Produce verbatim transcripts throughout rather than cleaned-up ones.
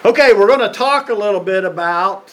Okay, we're going to talk a little bit about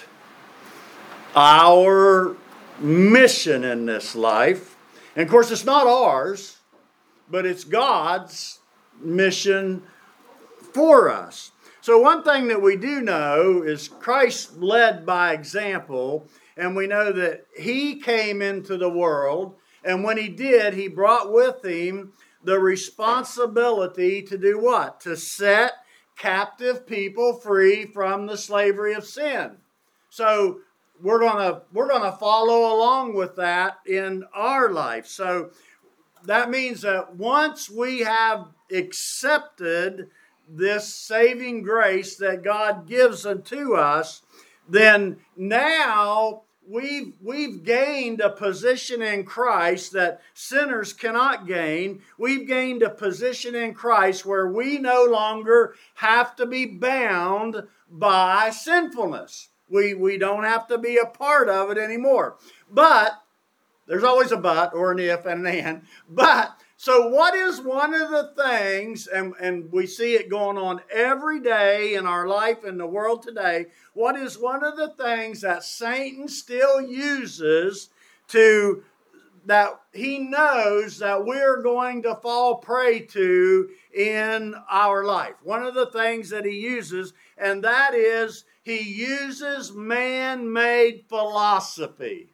our mission in this life. And of course, it's not ours, but it's God's mission for us. So one thing that we do know is Christ led by example, and we know that He came into the world, and when He did, He brought with Him the responsibility to do what? To set captive people free from the slavery of sin. So we're gonna we're gonna follow along with that in our life. So that means that once we have accepted this saving grace that God gives unto us, then now we've we've gained a position in Christ that sinners cannot gain. We've gained a position in Christ where we no longer have to be bound by sinfulness. We, we don't have to be a part of it anymore. But there's always a but or an if and an and. But so what is one of the things, and, and we see it going on every day in our life in the world today, what is one of the things that Satan still uses to, that he knows that we're going to fall prey to in our life? One of the things that he uses, and that is he uses man-made philosophy.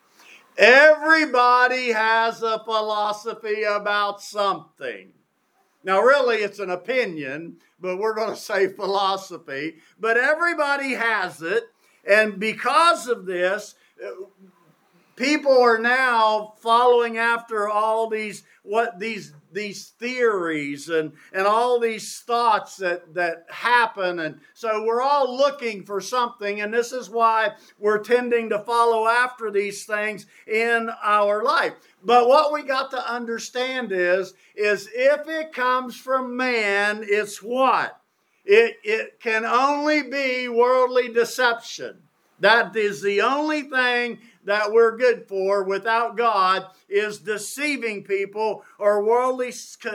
Everybody has a philosophy about something. Now, really, it's an opinion, but we're going to say philosophy. But everybody has it, and because of this, people are now following after all these what these these theories and, and all these thoughts that, that happen. And so we're all looking for something, and this is why we're tending to follow after these things in our life. But what we got to understand is, is if it comes from man, it's what? It, it can only be worldly deception. That is the only thing that we're good for without God, is deceiving people or worldly,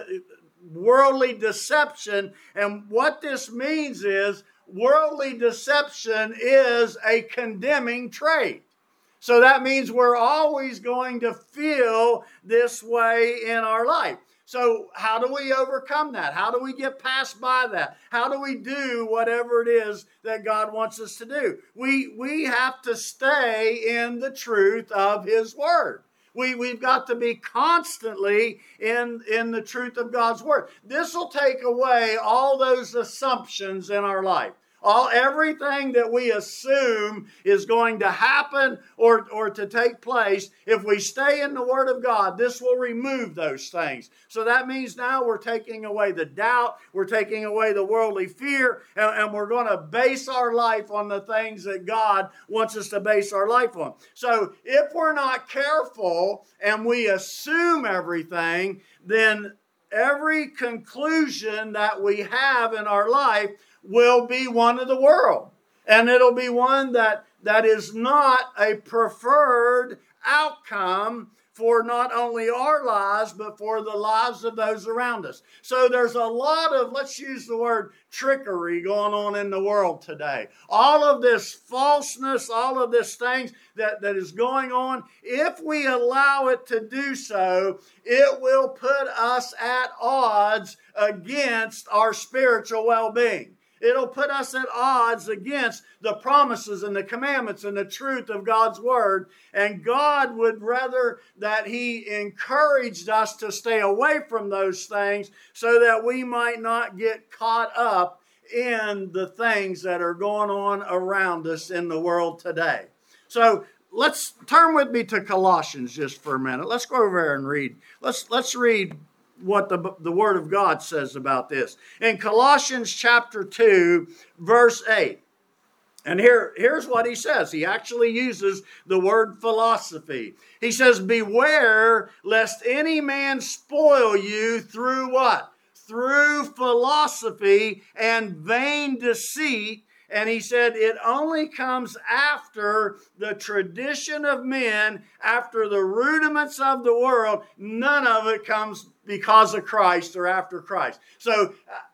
worldly deception. And what this means is worldly deception is a condemning trait. So that means we're always going to feel this way in our life. So how do we overcome that? How do we get past by that? How do we do whatever it is that God wants us to do? We, we have to stay in the truth of His Word. We, we've got to be constantly in, in the truth of God's Word. This will take away all those assumptions in our life. All everything that we assume is going to happen or, or to take place, if we stay in the Word of God, this will remove those things. So that means now we're taking away the doubt, we're taking away the worldly fear, and, and we're going to base our life on the things that God wants us to base our life on. So if we're not careful and we assume everything, then every conclusion that we have in our life will be one of the world. And it'll be one that, that is not a preferred outcome for not only our lives, but for the lives of those around us. So there's a lot of, let's use the word trickery going on in the world today. All of this falseness, all of this things that, that is going on, if we allow it to do so, it will put us at odds against our spiritual well-being. It'll put us at odds against the promises and the commandments and the truth of God's Word. And God would rather that He encouraged us to stay away from those things so that we might not get caught up in the things that are going on around us in the world today. So let's turn with me to Colossians just for a minute. Let's go over there and read. Let's, let's read what the, the Word of God says about this. In Colossians chapter two, verse eight. And here, here's what he says. He actually uses the word philosophy. He says, beware lest any man spoil you through what? Through philosophy and vain deceit. And he said it only comes after the tradition of men, after the rudiments of the world. None of it comes because of Christ or after Christ. So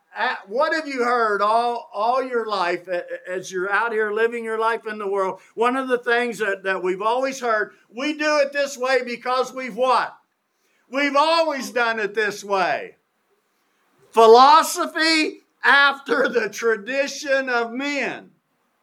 what have you heard all, all your life as you're out here living your life in the world? One of the things that, that we've always heard, we do it this way because we've what? We've always done it this way. Philosophy after the tradition of men.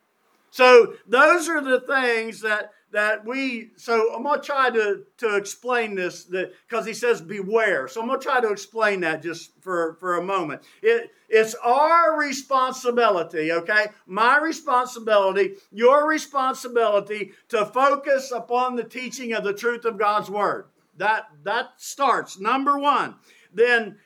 So those are the things that that we, so I'm going to try to, to explain this, because he says beware. So I'm going to try to explain that just for, for a moment. It, it's our responsibility, okay? My responsibility, your responsibility to focus upon the teaching of the truth of God's Word. That, that starts, number one. Then,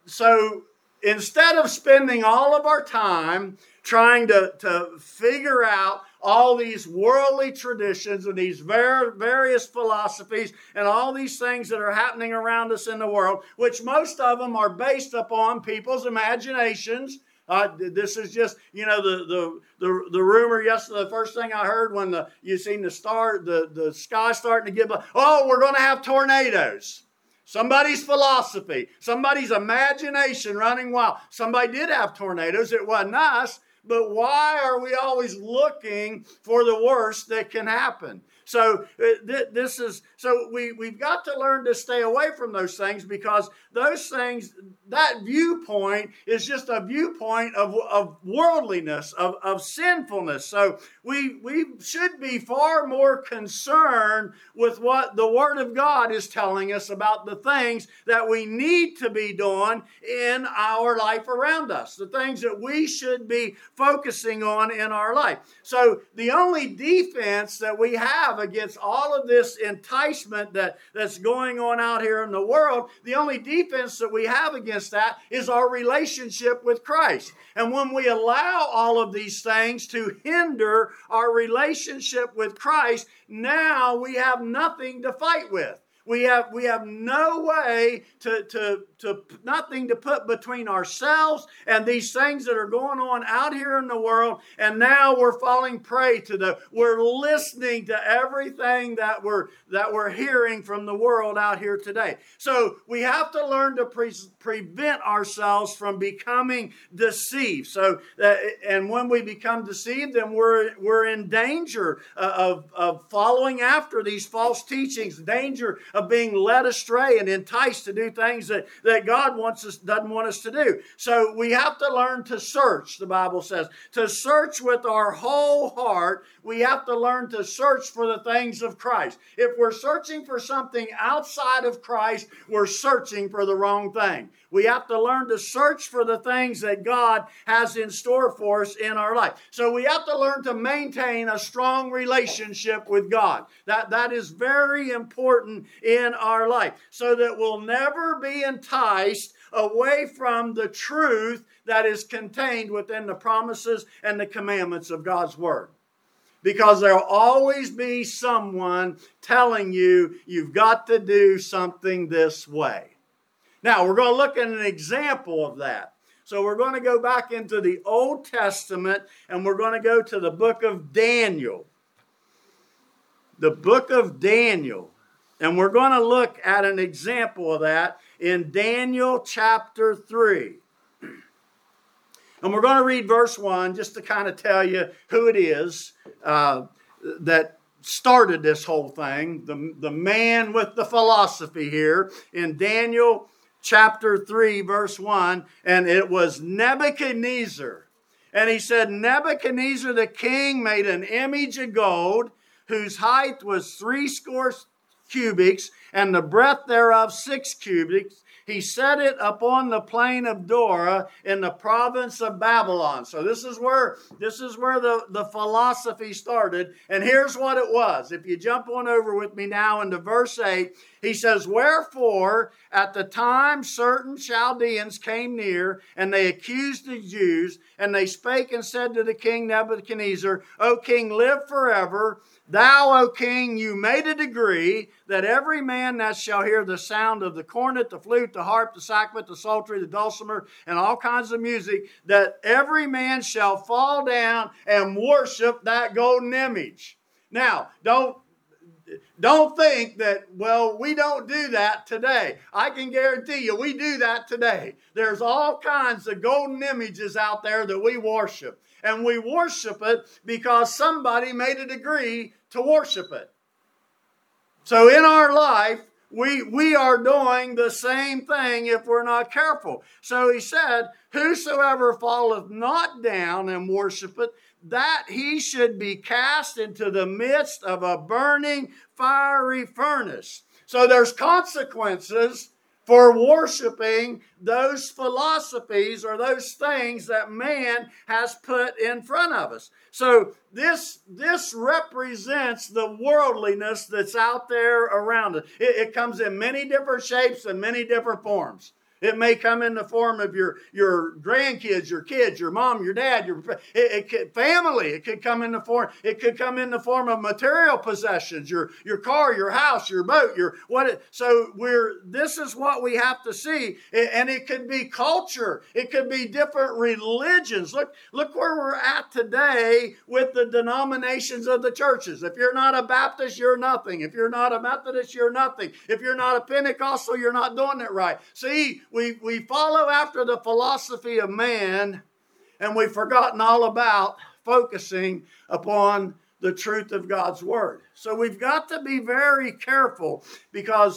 so instead of spending all of our time trying to, to figure out all these worldly traditions and these ver- various philosophies and all these things that are happening around us in the world, which most of them are based upon people's imaginations. Uh, this is just, you know, the, the the the rumor yesterday, the first thing I heard when the you seen the star, the, the sky starting to give up, oh, we're going to have tornadoes. Somebody's philosophy, somebody's imagination running wild. Somebody did have tornadoes. It wasn't us. But why are we always looking for the worst that can happen? So th- this is so we we've got to learn to stay away from those things, because those things, that viewpoint is just a viewpoint of, of worldliness, of, of sinfulness. So we we should be far more concerned with what the Word of God is telling us about the things that we need to be doing in our life around us, the things that we should be focusing on in our life. So the only defense that we have against all of this enticement that, that's going on out here in the world, the only defense that we have against that is our relationship with Christ. And when we allow all of these things to hinder our relationship with Christ, now we have nothing to fight with. We have we have no way to, to, to nothing to put between ourselves and these things that are going on out here in the world. And now we're falling prey to the, we're listening to everything that we're that we're hearing from the world out here today. So we have to learn to pre- prevent ourselves from becoming deceived. So that, and when we become deceived, then we're we're in danger of, of following after these false teachings, danger of being led astray and enticed to do things that, that God wants us, doesn't want us to do. So we have to learn to search, the Bible says, to search with our whole heart. We have to learn to search for the things of Christ. If we're searching for something outside of Christ, we're searching for the wrong thing. We have to learn to search for the things that God has in store for us in our life. So we have to learn to maintain a strong relationship with God. That, that is very important in our life, so that we'll never be enticed away from the truth that is contained within the promises and the commandments of God's Word. Because there'll always be someone telling you you've got to do something this way. Now, we're going to look at an example of that. So we're going to go back into the Old Testament, and we're going to go to the book of Daniel. The book of Daniel. And we're going to look at an example of that in Daniel chapter three. And we're going to read verse one just to kind of tell you who it is uh, that started this whole thing. The, the man with the philosophy here in Daniel chapter three, verse one. And it was Nebuchadnezzar. And he said, Nebuchadnezzar the king made an image of gold, whose height was three score cubits, and the breadth thereof six cubits. He set it upon the plain of Dura in the province of Babylon. So this is where this is where the, the philosophy started. And here's what it was. If you jump on over with me now into verse eight, he says, Wherefore at the time certain Chaldeans came near, and they accused the Jews, and they spake and said to the king Nebuchadnezzar, O king, live forever. Thou, O king, you made a decree that every man that shall hear the sound of the cornet, the flute, the harp, the sackbut, the psaltery, the dulcimer, and all kinds of music, that every man shall fall down and worship that golden image. Now, don't don't think that, well, we don't do that today. I can guarantee you we do that today. There's all kinds of golden images out there that we worship. And we worship it because somebody made a decree to worship it. So in our life, we, we are doing the same thing if we're not careful. So he said, whosoever falleth not down and worshipeth, that he should be cast into the midst of a burning fiery furnace. So there's consequences for worshiping those philosophies or those things that man has put in front of us. So this, this represents the worldliness that's out there around us. It, it comes in many different shapes and many different forms. It may come in the form of your, your grandkids, your kids, your mom, your dad, your it, it could, family. It could come in the form. It could come in the form of material possessions, your your car, your house, your boat, your what. It, so we're this is what we have to see, and it could be culture. It could be different religions. Look look where we're at today with the denominations of the churches. If you're not a Baptist, you're nothing. If you're not a Methodist, you're nothing. If you're not a Pentecostal, you're not doing it right. See. We, we follow after the philosophy of man, and we've forgotten all about focusing upon the truth of God's Word. So we've got to be very careful because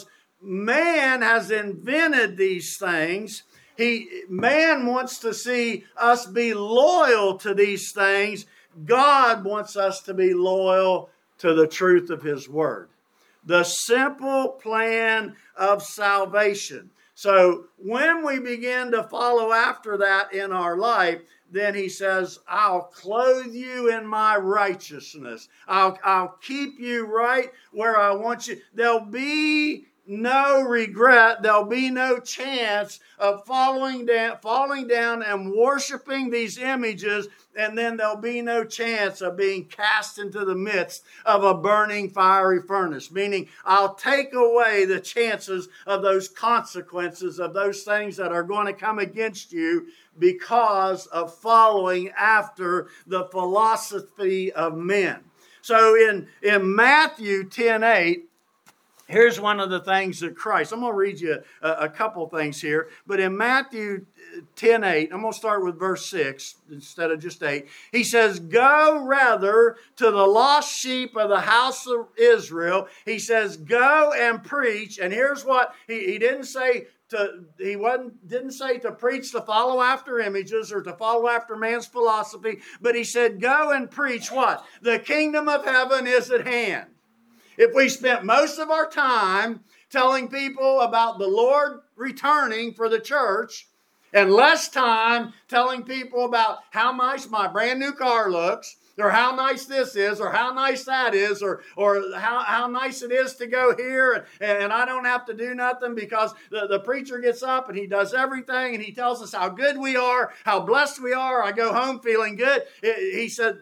man has invented these things. He, man wants to see us be loyal to these things. God wants us to be loyal to the truth of His Word. The simple plan of salvation. So when we begin to follow after that in our life, then he says, I'll clothe you in my righteousness. I'll, I'll keep you right where I want you. There'll be no regret. There'll be no chance of falling down, falling down and worshiping these images, and then there'll be no chance of being cast into the midst of a burning fiery furnace. Meaning, I'll take away the chances of those consequences of those things that are going to come against you because of following after the philosophy of men. So in, in Matthew ten eight, here's one of the things that Christ, I'm going to read you a, a couple things here, but in Matthew ten eight, I'm going to start with verse six instead of just eight. He says, go rather to the lost sheep of the house of Israel. He says, go and preach. And here's what, he, he didn't say, To, he wasn't, didn't say to preach to follow after images or to follow after man's philosophy, but he said, go and preach what? The kingdom of heaven is at hand. If we spent most of our time telling people about the Lord returning for the church and less time telling people about how nice my brand new car looks, or how nice this is, or how nice that is, or or how, how nice it is to go here, and, and I don't have to do nothing because the, the preacher gets up and he does everything, and he tells us how good we are, how blessed we are. I go home feeling good. It, he said,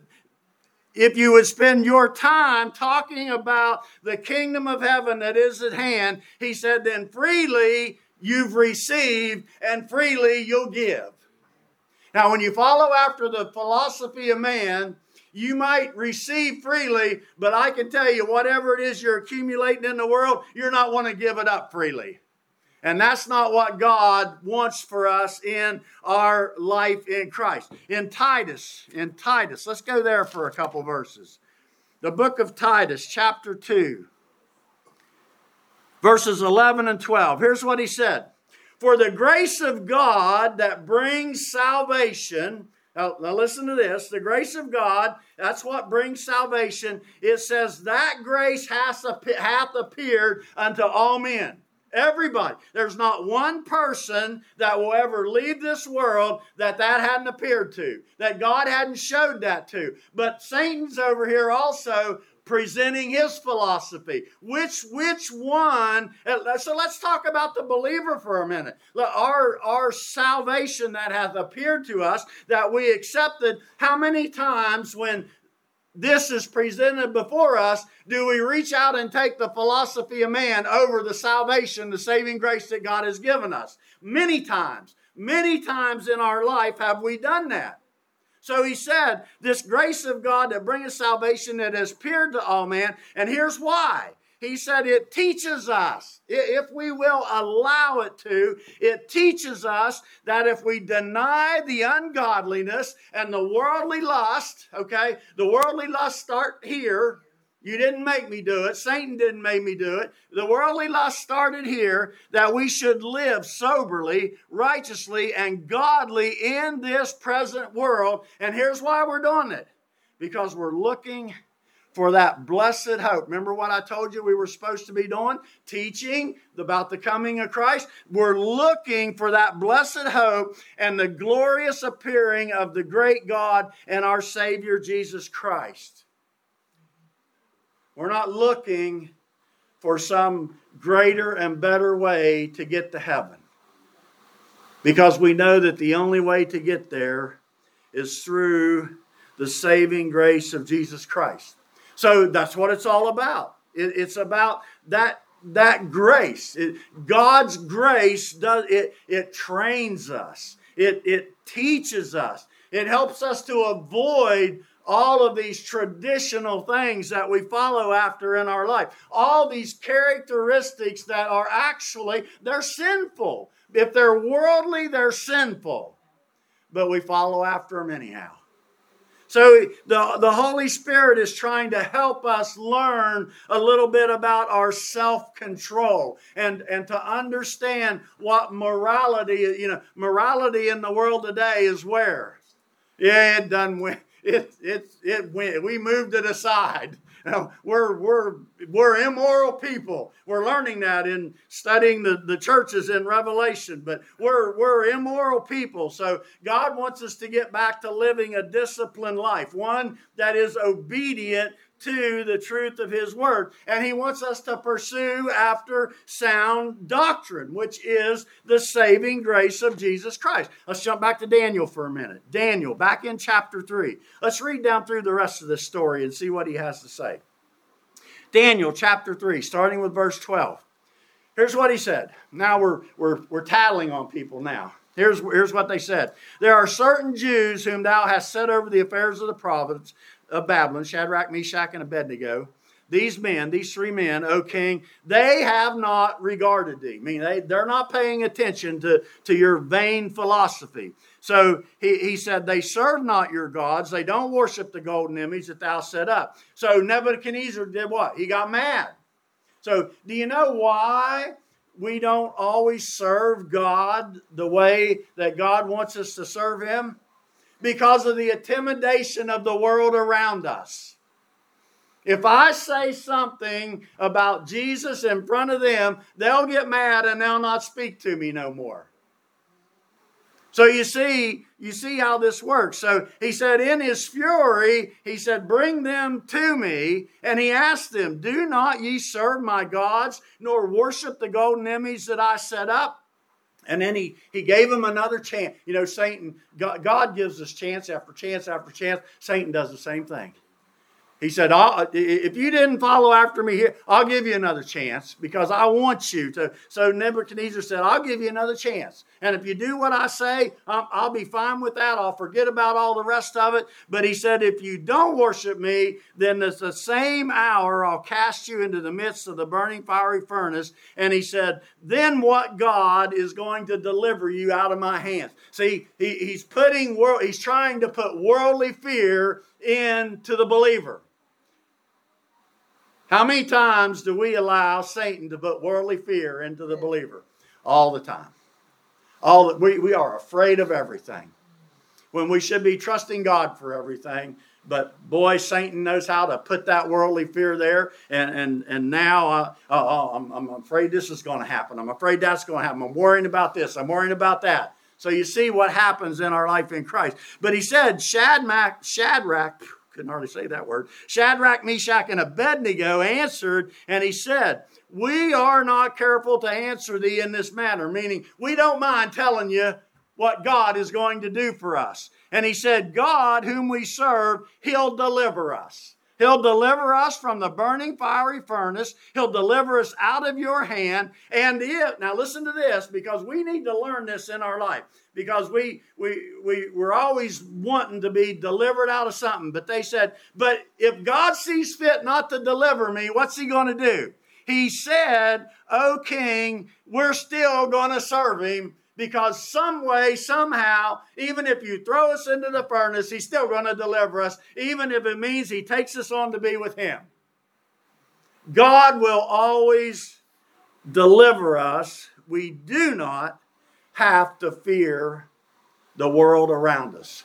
if you would spend your time talking about the kingdom of heaven that is at hand, he said, then freely you've received and freely you'll give. Now, when you follow after the philosophy of man, you might receive freely, but I can tell you, whatever it is you're accumulating in the world, you're not want to give it up freely. And that's not what God wants for us in our life in Christ. In Titus, in Titus, let's go there for a couple verses. The book of Titus, chapter two, verses eleven and twelve. Here's what he said. For the grace of God that brings salvation. Now, now listen to this. The grace of God, that's what brings salvation. It says that grace hath, hath appeared unto all men. Everybody. There's not one person that will ever leave this world that that hadn't appeared to, that God hadn't showed that to. But Satan's over here also presenting his philosophy. Which which one? So let's talk about the believer for a minute. Our, our salvation that hath appeared to us, that we accepted, how many times when this is presented before us, do we reach out and take the philosophy of man over the salvation, the saving grace that God has given us? Many times. Many times in our life have we done that. So he said, this grace of God that bringeth salvation that has appeared to all men. And here's why. he said it teaches us, if we will allow it to, it teaches us that if we deny the ungodliness and the worldly lust, okay, the worldly lust start here. You didn't make me do it. Satan didn't make me do it. The worldly lust started here, that we should live soberly, righteously, and godly in this present world. And here's why we're doing it. Because we're looking for that blessed hope. Remember what I told you we were supposed to be doing? Teaching about the coming of Christ. We're looking for that blessed hope and the glorious appearing of the great God and our Savior Jesus Christ. We're not looking for some greater and better way to get to heaven. Because we know that the only way to get there is through the saving grace of Jesus Christ. So that's what it's all about. It, it's about that, that grace. It, God's grace, does it, it trains us. It, it teaches us. It helps us to avoid all of these traditional things that we follow after in our life. All these characteristics that are actually, they're sinful. If they're worldly, they're sinful. But we follow after them anyhow. So the, the Holy Spirit is trying to help us learn a little bit about our self-control and, and to understand what morality, you know, morality in the world today is where? Yeah, it done went. It, it, it went. We moved it aside. Now, we're, we're, we're immoral people. We're learning that in studying the, the churches in Revelation. But we're, we're immoral people. So God wants us to get back to living a disciplined life. One that is obedient to the truth of His Word. And He wants us to pursue after sound doctrine, which is the saving grace of Jesus Christ. Let's jump back to Daniel for a minute. Daniel, back in chapter three. Let's read down through the rest of this story and see what he has to say. Daniel chapter three, starting with verse twelve. Here's what he said. Now we're, we're, we're tattling on people now. Here's, here's what they said. There are certain Jews whom thou hast set over the affairs of the province of Babylon, Shadrach, Meshach, and Abednego. These men, these three men, O king, they have not regarded thee. I mean, they, they're not paying attention to, to your vain philosophy. So he, he said, they serve not your gods. They don't worship the golden image that thou set up. So Nebuchadnezzar did what? He got mad. So do you know why we don't always serve God the way that God wants us to serve Him? Because of the intimidation of the world around us. If I say something about Jesus in front of them, they'll get mad and they'll not speak to me no more. So you see, you see how this works. So he said, in his fury, he said, bring them to me. And he asked them, do not ye serve my gods, nor worship the golden image that I set up? And then he, he gave him another chance. You know, Satan, God, God gives us chance after chance after chance. Satan does the same thing. He said, I'll, if you didn't follow after me here, I'll give you another chance because I want you to. So Nebuchadnezzar said, I'll give you another chance. And if you do what I say, I'll, I'll be fine with that. I'll forget about all the rest of it. But he said, if you don't worship me, then it's the same hour I'll cast you into the midst of the burning fiery furnace. And he said, then what God is going to deliver you out of my hands? See, he, he's putting world, he's trying to put worldly fear into the believer. How many times do we allow Satan to put worldly fear into the believer? All the time. All the, we, we are afraid of everything. When we should be trusting God for everything. But boy, Satan knows how to put that worldly fear there. And, and, and now uh, oh, I'm, I'm afraid this is going to happen. I'm afraid that's going to happen. I'm worrying about this. I'm worrying about that. So you see what happens in our life in Christ. But he said, Shadrach, Shadrach, couldn't hardly say that word. Shadrach, Meshach, and Abednego answered, and he said, we are not careful to answer thee in this manner. Meaning, we don't mind telling you what God is going to do for us. And he said, God, whom we serve, He'll deliver us. He'll deliver us from the burning fiery furnace. He'll deliver us out of your hand. And if, now listen to this, because we need to learn this in our life. Because we, we, we, we're always wanting to be delivered out of something. But they said, but if God sees fit not to deliver me, what's He going to do? He said, "O King, we're still going to serve him because some way, somehow, even if you throw us into the furnace, he's still going to deliver us, even if it means he takes us on to be with him." God will always deliver us. We do not have to fear the world around us.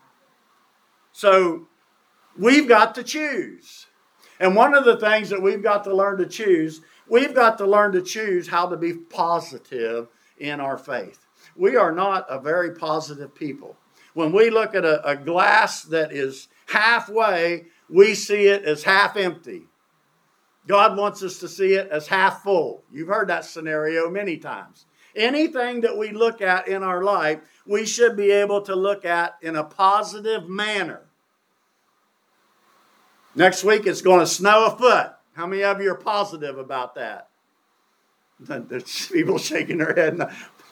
So we've got to choose. And one of the things that we've got to learn to choose, we've got to learn to choose how to be positive in our faith. We are not a very positive people. When we look at a, a glass that is halfway, we see it as half empty. God wants us to see it as half full. You've heard that scenario many times. Anything that we look at in our life, we should be able to look at in a positive manner. Next week, it's going to snow a foot. How many of you are positive about that? There's people shaking their head.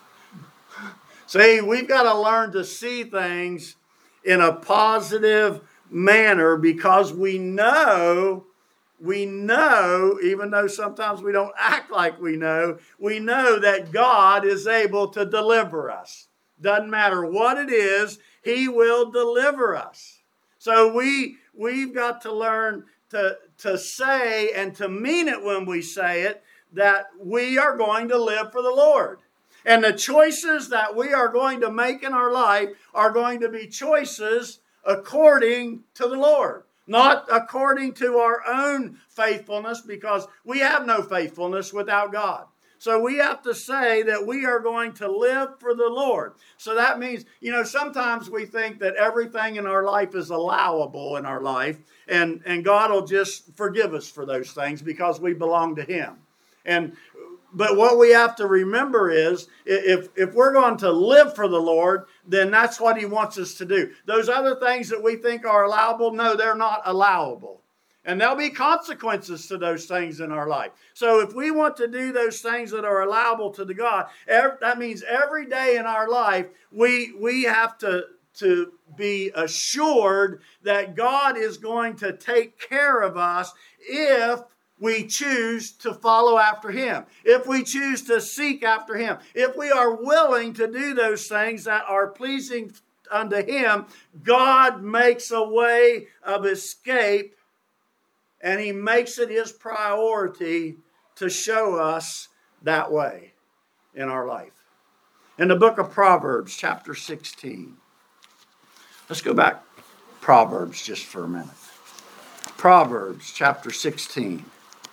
See, we've got to learn to see things in a positive manner because we know, we know, even though sometimes we don't act like we know, we know that God is able to deliver us. Doesn't matter what it is, He will deliver us. So we, we've got to learn to, to say and to mean it when we say it, that we are going to live for the Lord. And the choices that we are going to make in our life are going to be choices according to the Lord. Not according to our own faithfulness, because we have no faithfulness without God. So we have to say that we are going to live for the Lord. So that means, you know, sometimes we think that everything in our life is allowable in our life, and, and God will just forgive us for those things because we belong to Him. And but what we have to remember is, if, if we're going to live for the Lord, then that's what He wants us to do. Those other things that we think are allowable, no, they're not allowable. And there'll be consequences to those things in our life. So if we want to do those things that are allowable to the God, that means every day in our life, we, we have to, to be assured that God is going to take care of us if we choose to follow after Him, if we choose to seek after Him, if we are willing to do those things that are pleasing unto Him, God makes a way of escape, and He makes it His priority to show us that way in our life. In the book of Proverbs, chapter sixteen. Let's go back to Proverbs just for a minute. Proverbs, chapter sixteen.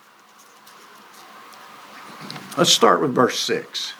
Let's start with verse six.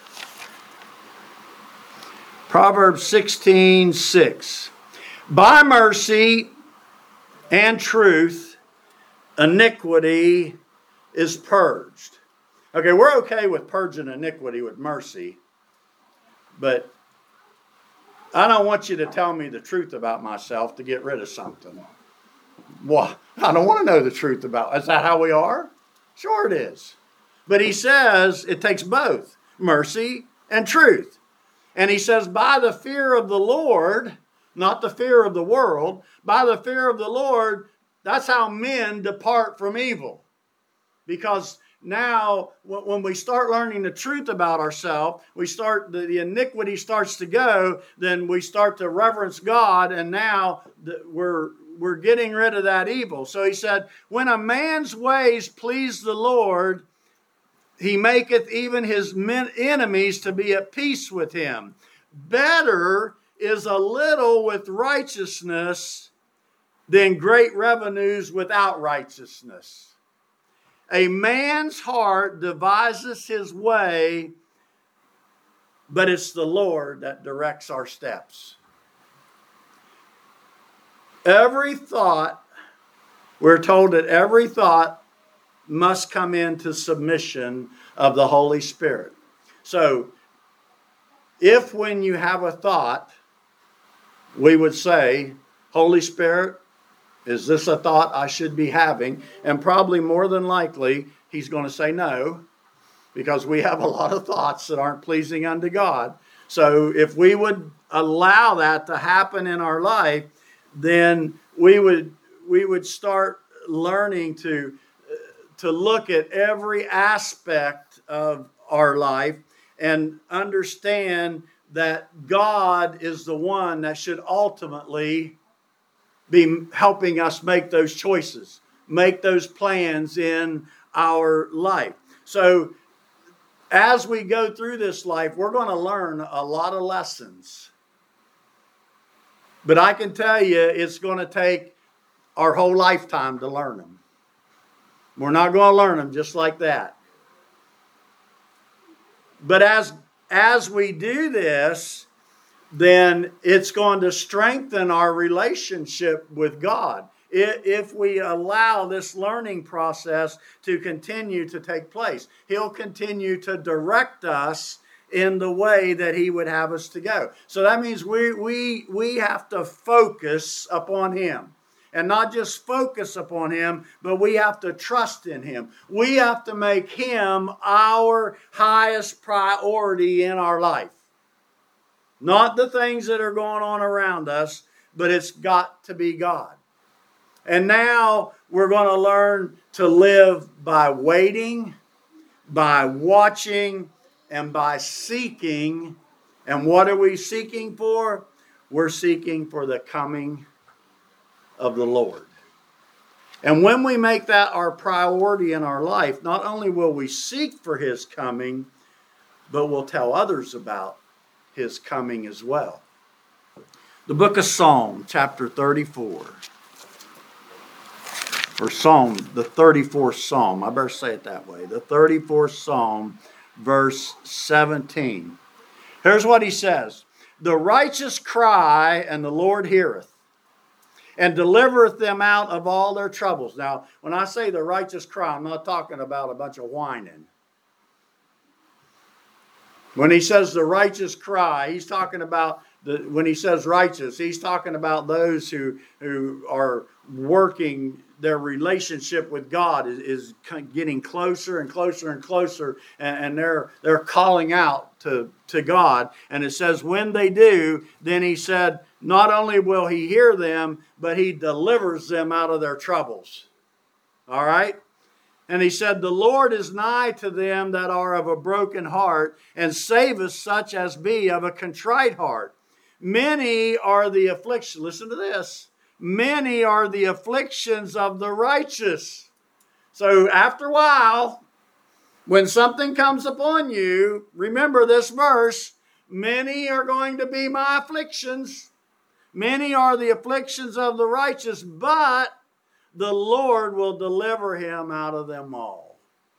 Proverbs sixteen, six. By mercy and truth, iniquity is purged. Okay, we're okay with purging iniquity with mercy, but I don't want you to tell me the truth about myself to get rid of something. Well, I don't want to know the truth about. Is that how we are? Sure it is. But he says it takes both mercy and truth. And he says, by the fear of the Lord, not the fear of the world, by the fear of the Lord, that's how men depart from evil. Because now, when we start learning the truth about ourselves, we start, the, the iniquity starts to go, then we start to reverence God, and now the, we're, we're getting rid of that evil. So he said, when a man's ways please the Lord, He maketh even his enemies to be at peace with him. Better is a little with righteousness than great revenues without righteousness. A man's heart devises his way, but it's the Lord that directs our steps. Every thought, we're told that every thought must come into submission of the Holy Spirit. So, if when you have a thought, we would say, Holy Spirit, is this a thought I should be having? And probably more than likely, He's going to say no, because we have a lot of thoughts that aren't pleasing unto God. So, if we would allow that to happen in our life, then we would we would start learning to to look at every aspect of our life and understand that God is the one that should ultimately be helping us make those choices, make those plans in our life. So as we go through this life, we're going to learn a lot of lessons. But I can tell you, it's going to take our whole lifetime to learn them. We're not going to learn them just like that. But as, as we do this, then it's going to strengthen our relationship with God. If we allow this learning process to continue to take place, He'll continue to direct us in the way that He would have us to go. So that means we, we, we have to focus upon Him. And not just focus upon Him, but we have to trust in Him. We have to make Him our highest priority in our life. Not the things that are going on around us, but it's got to be God. And now we're going to learn to live by waiting, by watching, and by seeking. And what are we seeking for? We're seeking for the coming of the Lord. And when we make that our priority in our life, not only will we seek for His coming, but we'll tell others about His coming as well. The book of Psalm, chapter thirty-four. Or Psalm, the thirty-fourth Psalm. I better say it that way. The thirty-fourth Psalm, verse seventeen. Here's what he says. The righteous cry, and the Lord heareth, and delivereth them out of all their troubles. Now, when I say the righteous cry, I'm not talking about a bunch of whining. When he says the righteous cry, he's talking about, the, when he says righteous, he's talking about those who, who are working, their relationship with God is, is getting closer and closer and closer, and, and they're, they're calling out to, to God. And it says when they do, then he said, not only will He hear them, but He delivers them out of their troubles. All right? And he said, the Lord is nigh to them that are of a broken heart, and saveth such as be of a contrite heart. Many are the afflictions. Listen to this. Many are the afflictions of the righteous. So after a while, when something comes upon you, remember this verse, many are going to be my afflictions. Many are the afflictions of the righteous, but the Lord will deliver him out of them all.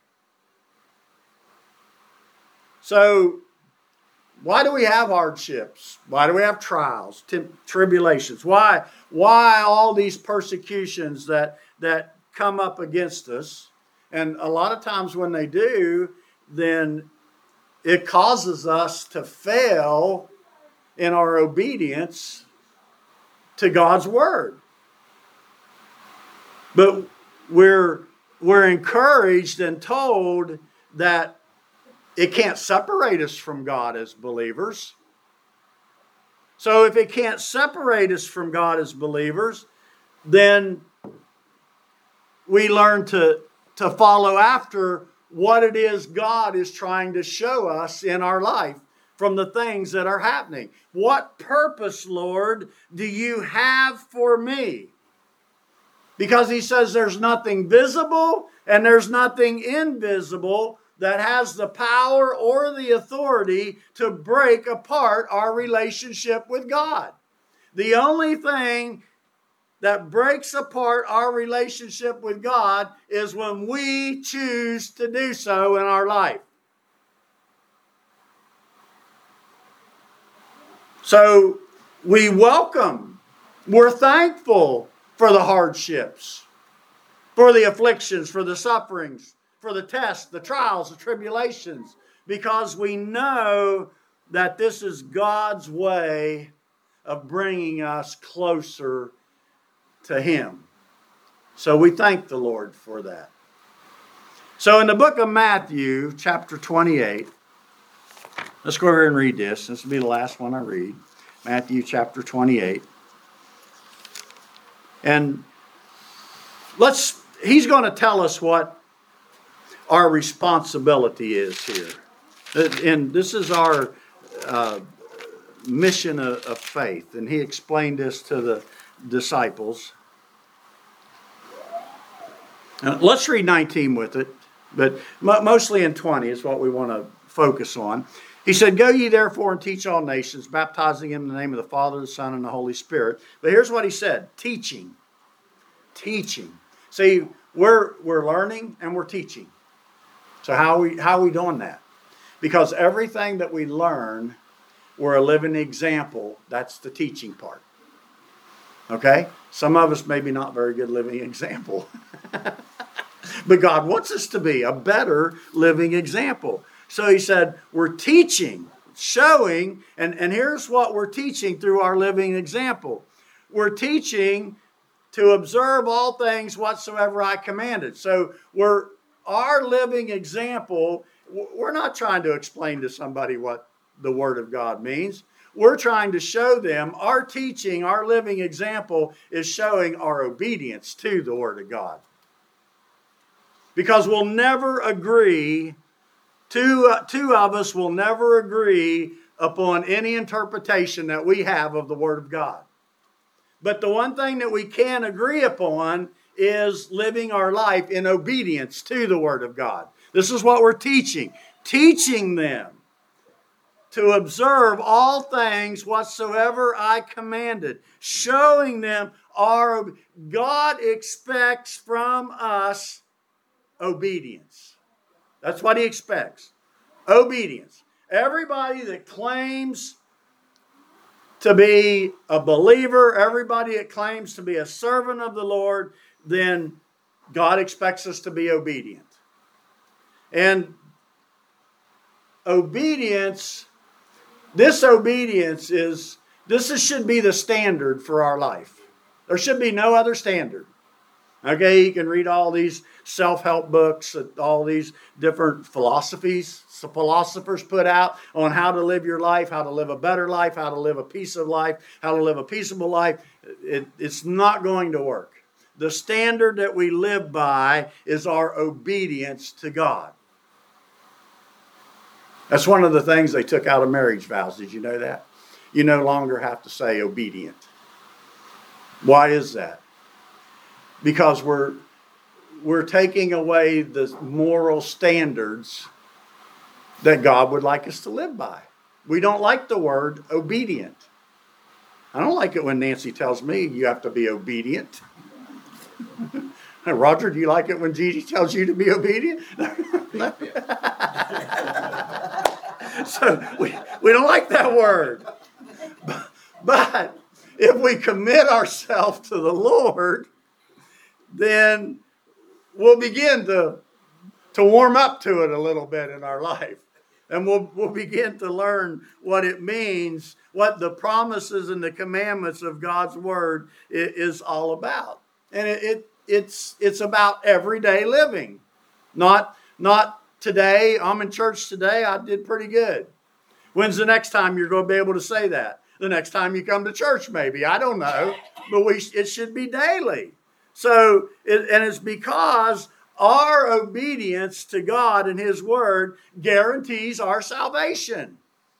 So, why do we have hardships? Why do we have trials, t- tribulations? Why, why all these persecutions that, that come up against us? And a lot of times when they do, then it causes us to fail in our obedience to God's Word. But we're, we're encouraged and told that it can't separate us from God as believers. So if it can't separate us from God as believers, then we learn to, to follow after what it is God is trying to show us in our life from the things that are happening. What purpose, Lord, do you have for me? Because he says there's nothing visible and there's nothing invisible that has the power or the authority to break apart our relationship with God. The only thing that breaks apart our relationship with God is when we choose to do so in our life. So we welcome, we're thankful for the hardships, for the afflictions, for the sufferings, for the tests, the trials, the tribulations, because we know that this is God's way of bringing us closer to Him. So we thank the Lord for that. So in the book of Matthew, chapter twenty-eight, let's go over and read this. This will be the last one I read. Matthew chapter twenty-eight. And let's, he's going to tell us what our responsibility is here. And this is our uh, mission of, of faith. And he explained this to the disciples. Uh, let's read nineteen with it, but mostly in twenty is what we want to focus on. He said, "Go ye therefore and teach all nations, baptizing them in the name of the Father, the Son, and the Holy Spirit." But here's what he said, teaching. Teaching. See, we're, we're learning and we're teaching. So how are we, how are we doing that? Because everything that we learn, we're a living example. That's the teaching part. Okay? Some of us maybe not very good living example. But God wants us to be a better living example. So he said, we're teaching, showing, and, and here's what we're teaching through our living example. We're teaching to observe all things whatsoever I commanded. So we're our living example, we're not trying to explain to somebody what the Word of God means. We're trying to show them our teaching, our living example is showing our obedience to the Word of God. Because we'll never agree, two, uh, two of us will never agree upon any interpretation that we have of the Word of God. But the one thing that we can agree upon is living our life in obedience to the Word of God. This is what we're teaching. Teaching them to observe all things whatsoever I commanded. Showing them our... God expects from us obedience. That's what He expects. Obedience. Everybody that claims to be a believer, everybody that claims to be a servant of the Lord, then God expects us to be obedient. And obedience, this obedience is, this is, should be the standard for our life. There should be no other standard. Okay, you can read all these self-help books, all these different philosophies the philosophers put out on how to live your life, how to live a better life, how to live a peaceful life, how to live a peaceable life. It, it's not going to work. The standard that we live by is our obedience to God. That's one of the things they took out of marriage vows. Did you know that? You no longer have to say obedient. Why is that? Because we're we're taking away the moral standards that God would like us to live by. We don't like the word obedient. I don't like it when Nancy tells me you have to be obedient. Roger, do you like it when Gigi tells you to be obedient? So we, we don't like that word. But, but if we commit ourselves to the Lord, then we'll begin to, to warm up to it a little bit in our life. And we'll, we'll begin to learn what it means, what the promises and the commandments of God's Word is, is all about. And it, it it's it's about everyday living. Not, not today, I'm in church today, I did pretty good. When's the next time you're going to be able to say that? The next time you come to church, maybe. I don't know. But we it should be daily. So, it, and it's because our obedience to God and His Word guarantees our salvation.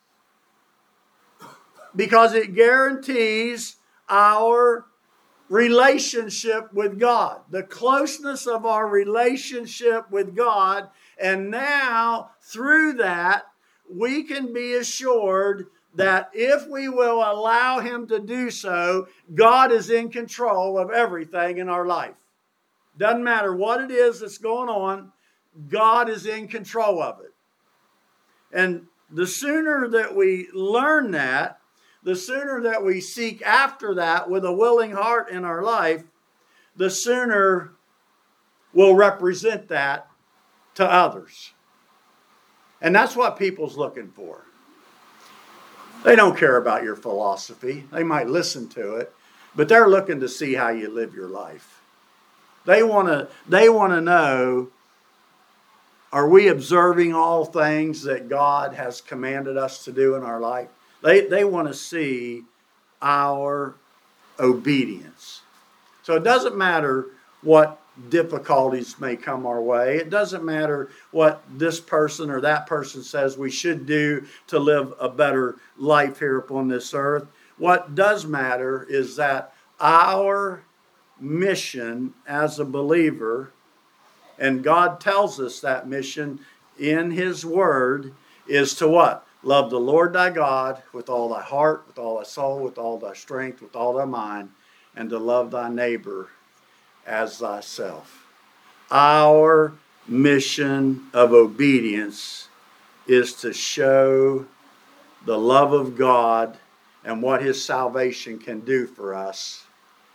Because it guarantees our relationship with God. The closeness of our relationship with God. And now, through that, we can be assured that if we will allow Him to do so, God is in control of everything in our life. Doesn't matter what it is that's going on, God is in control of it. And the sooner that we learn that, the sooner that we seek after that with a willing heart in our life, the sooner we'll represent that to others. And that's what people's looking for. They don't care about your philosophy. They might listen to it, but they're looking to see how you live your life. They want to they want to know, are we observing all things that God has commanded us to do in our life? They, they want to see our obedience. So it doesn't matter what difficulties may come our way. It doesn't matter what this person or that person says we should do to live a better life here upon this earth. What does matter is that our mission as a believer, and God tells us that mission in His Word, is to what? Love the Lord thy God with all thy heart, with all thy soul, with all thy strength, with all thy mind, and to love thy neighbor as thyself. Our mission of obedience is to show the love of God and what His salvation can do for us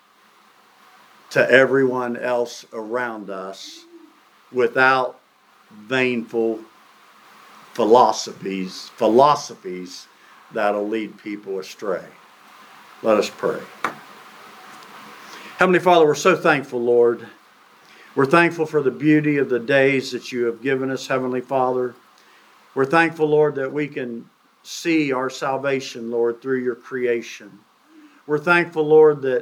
to everyone else around us without vainful philosophies, philosophies that'll lead people astray. Let us pray. Heavenly Father, we're so thankful, Lord. We're thankful for the beauty of the days that you have given us, Heavenly Father. We're thankful, Lord, that we can see our salvation, Lord, through your creation. We're thankful, Lord, that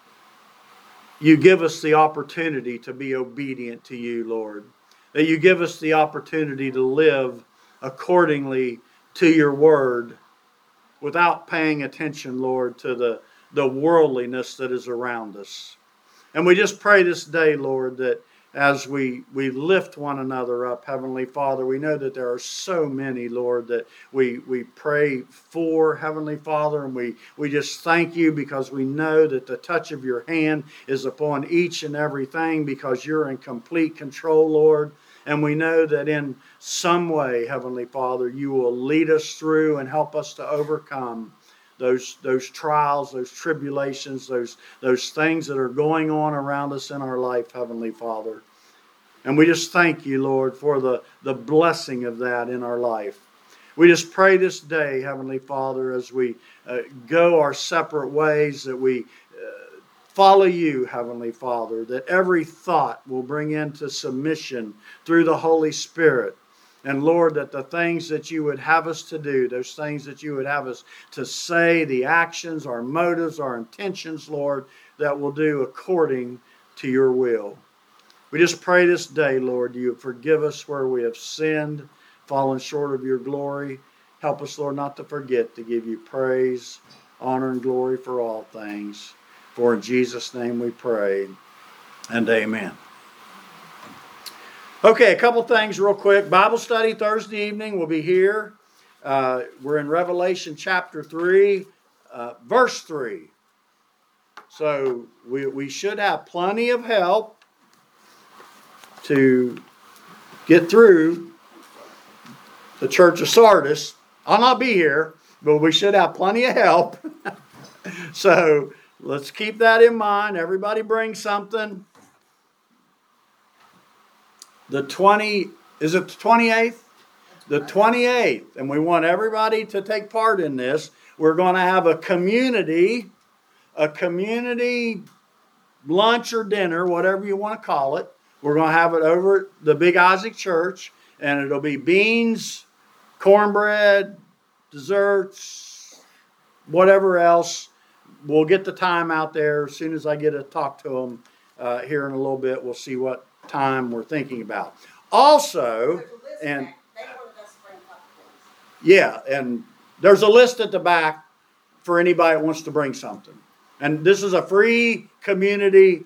you give us the opportunity to be obedient to you, Lord. That you give us the opportunity to live accordingly to your word without paying attention, Lord, to the, the worldliness that is around us. And we just pray this day, Lord, that as we, we lift one another up, Heavenly Father, we know that there are so many, Lord, that we, we pray for, Heavenly Father, and we, we just thank you because we know that the touch of your hand is upon each and everything because you're in complete control, Lord. And we know that in some way, Heavenly Father, you will lead us through and help us to overcome those, those trials, those tribulations, those, those things that are going on around us in our life, Heavenly Father. And we just thank you, Lord, for the, the blessing of that in our life. We just pray this day, Heavenly Father, as we uh, go our separate ways, that we uh, follow you, Heavenly Father, that every thought will bring into submission through the Holy Spirit. And Lord, that the things that you would have us to do, those things that you would have us to say, the actions, our motives, our intentions, Lord, that we'll do according to your will. We just pray this day, Lord, you forgive us where we have sinned, fallen short of your glory. Help us, Lord, not to forget to give you praise, honor, and glory for all things. For in Jesus' name we pray, and amen. Okay, a couple things real quick. Bible study Thursday evening. We'll be here. Uh, we're in Revelation chapter three, uh, verse three. So we, we should have plenty of help to get through the Church of Sardis. I'll not be here, but we should have plenty of help. So let's keep that in mind. Everybody bring something. The twenty, is it the twenty-eighth? The twenty-eighth. And we want everybody to take part in this. We're going to have a community, a community lunch or dinner, whatever you want to call it. We're going to have it over at the Big Isaac Church. And it'll be beans, cornbread, desserts, whatever else. We'll get the time out there as soon as I get to talk to them uh, here in a little bit. We'll see what time we're thinking about. Also, and yeah, and there's a list at the back for anybody that wants to bring something. And this is a free community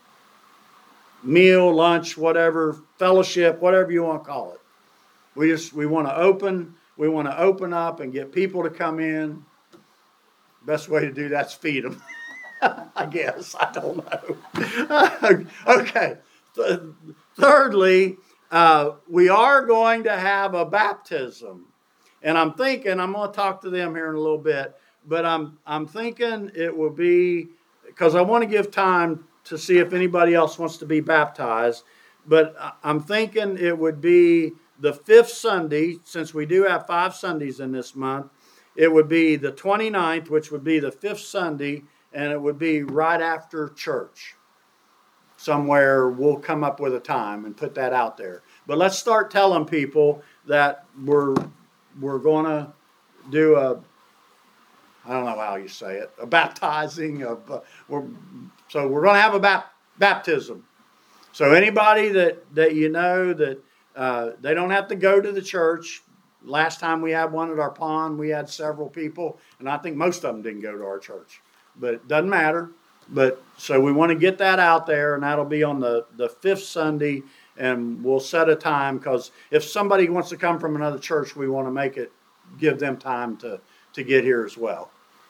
meal, lunch, whatever, fellowship, whatever you want to call it. We just we want to open, we want to open up and get people to come in. Best way to do that's feed them. I guess. I don't know. Okay. Thirdly, uh, we are going to have a baptism. And I'm thinking, I'm going to talk to them here in a little bit, but I'm I'm thinking it will be, because I want to give time to see if anybody else wants to be baptized, but I'm thinking it would be the fifth Sunday, since we do have five Sundays in this month. It would be the twenty-ninth, which would be the fifth Sunday, and it would be right after church. Somewhere we'll come up with a time and put that out there. But let's start telling people that we're we're going to do a, I don't know how you say it, a baptizing of. Uh, we're, so we're going to have a bap- baptism, So anybody that, that you know that uh, they don't have to go to the church. Last time we had one at our pond, we had several people, and I think most of them didn't go to our church. But it doesn't matter. But so we want to get that out there, and that'll be on the, the fifth Sunday, and we'll set a time, because if somebody wants to come from another church, we want to make it, give them time to, to get here as well.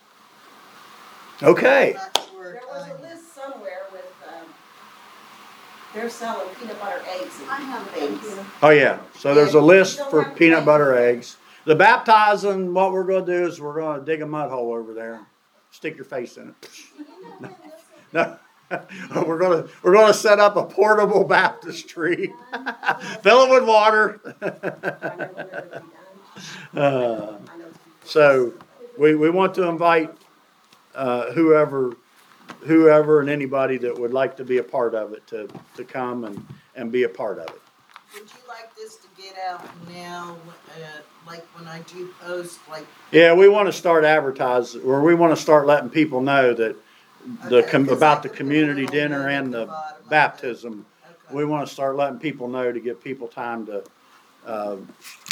Okay. There was a list somewhere with, um, they're selling peanut butter eggs and I have things. things. Oh, yeah. So there's a list for peanut butter eggs. The baptizing, what we're going to do is we're going to dig a mud hole over there and stick your face in it. No. No. We're going to we're going to set up a portable baptistry. Fill it with water. uh, so we, we want to invite uh, whoever whoever and anybody that would like to be a part of it to, to come and, and be a part of it. Would you like this to get out now, uh, like when I do post, like? Yeah, we want to start advertising, or we want to start letting people know that the Okay, com- 'cause about I the can community put it on dinner there at and the the bottom of it. baptism. Okay. We want to start letting people know to give people time to uh,